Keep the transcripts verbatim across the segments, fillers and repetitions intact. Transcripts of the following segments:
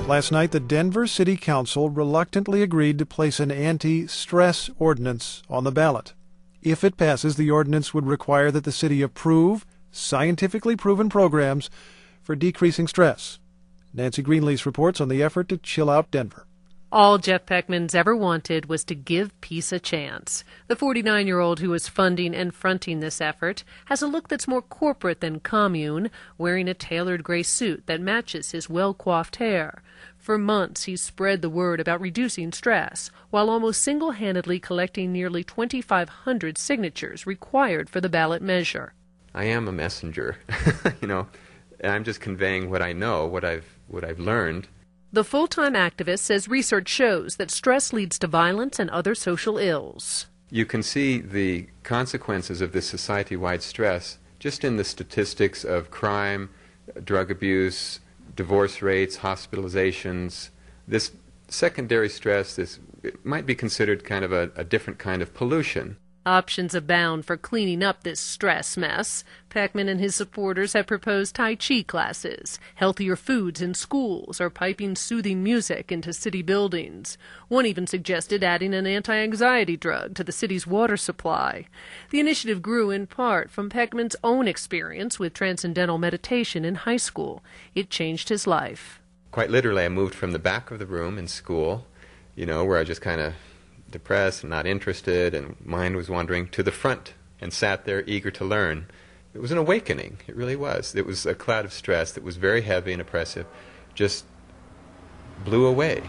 Last night, the Denver City Council reluctantly agreed to place an anti-stress ordinance on the ballot. If it passes, the ordinance would require that the city approve scientifically proven programs for decreasing stress. Nancy Greenlease reports on the effort to chill out Denver. All Jeff Peckman's ever wanted was to give peace a chance. The forty-nine-year-old who is funding and fronting this effort has a look that's more corporate than commune, wearing a tailored gray suit that matches his well-coiffed hair. For months, he's spread the word about reducing stress, while almost single-handedly collecting nearly twenty-five hundred signatures required for the ballot measure. I am a messenger, you know, and I'm just conveying what I know, what I've what I've learned. The full-time activist says research shows that stress leads to violence and other social ills. You can see the consequences of this society-wide stress just in the statistics of crime, drug abuse, divorce rates, hospitalizations. This secondary stress, this it might be considered kind of a, a different kind of pollution. Options abound for cleaning up this stress mess. Peckman and his supporters have proposed Tai Chi classes, healthier foods in schools, or piping soothing music into city buildings. One even suggested adding an anti-anxiety drug to the city's water supply. The initiative grew in part from Peckman's own experience with transcendental meditation in high school. It changed his life. Quite literally, I moved from the back of the room in school, you know, where I just kind of depressed and not interested and mind was wandering, to the front and sat there eager to learn. It was an awakening. It really was. It was a cloud of stress that was very heavy and oppressive, just blew away.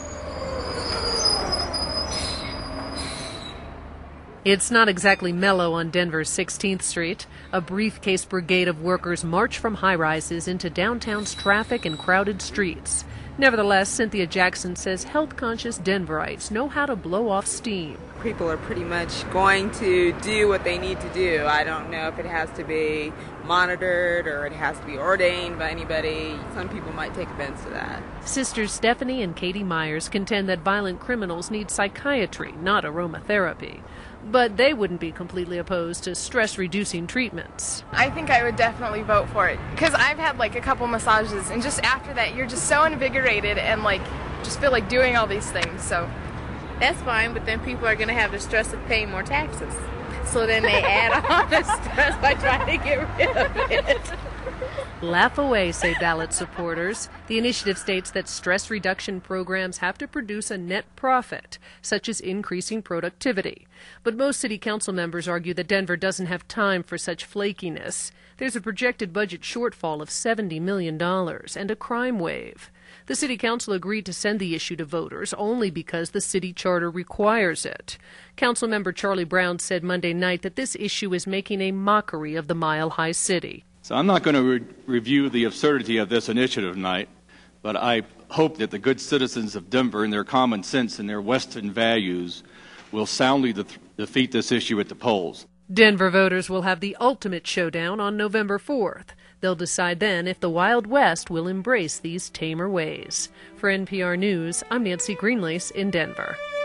It's not exactly mellow on Denver's sixteenth street. A briefcase brigade of workers march from high-rises into downtown's traffic and crowded streets. Nevertheless, Cynthia Jackson says health-conscious Denverites know how to blow off steam. People are pretty much going to do what they need to do. I don't know if it has to be monitored or it has to be ordained by anybody. Some people might take offense to that. Sisters Stephanie and Katie Myers contend that violent criminals need psychiatry, not aromatherapy. But they wouldn't be completely opposed to stress-reducing treatments. I think I would definitely vote for it, because I've had like a couple massages, and just after that you're just so invigorated and like just feel like doing all these things. So that's fine, but then people are going to have the stress of paying more taxes. So then they add on the stress by trying to get rid of it. Laugh away, say ballot supporters. The initiative states that stress reduction programs have to produce a net profit, such as increasing productivity. But most city council members argue that Denver doesn't have time for such flakiness. There's a projected budget shortfall of seventy million dollars and a crime wave. The city council agreed to send the issue to voters only because the city charter requires it. Councilmember Charlie Brown said Monday night that this issue is making a mockery of the Mile High City. So I'm not going to re- review the absurdity of this initiative tonight, but I hope that the good citizens of Denver and their common sense and their Western values will soundly de- defeat this issue at the polls. Denver voters will have the ultimate showdown on November fourth. They'll decide then if the Wild West will embrace these tamer ways. For N P R News, I'm Nancy Greenlease in Denver.